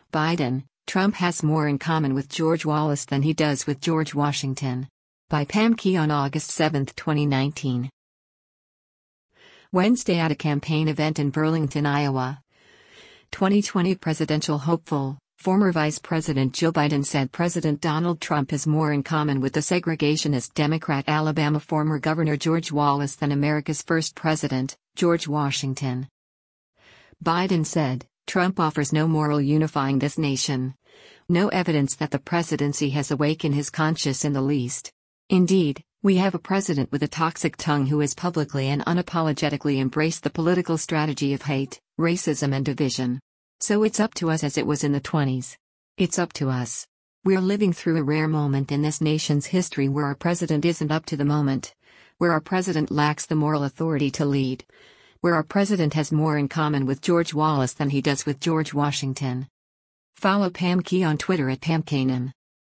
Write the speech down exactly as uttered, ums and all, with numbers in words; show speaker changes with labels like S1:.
S1: Biden, Trump has more in common with George Wallace than he does with George Washington. By Pam Key on August seventh, twenty nineteen. Wednesday at a campaign event in Burlington, Iowa. twenty twenty presidential hopeful, former Vice President Joe Biden said President Donald Trump has more in common with the segregationist Democrat Alabama former Governor George Wallace than America's first president, George Washington. Biden said, Trump offers no moral unifying this nation. No evidence that the presidency has awakened his conscience in the least. Indeed, we have a president with a toxic tongue who has publicly and unapologetically embraced the political strategy of hate, racism and division. So it's up to us as it was in the twenties. It's up to us. We're living through a rare moment in this nation's history where our president isn't up to the moment. Where our president lacks the moral authority to lead. Where our president has more in common with George Wallace than he does with George Washington. Follow Pam Key on Twitter at Pam Kanan.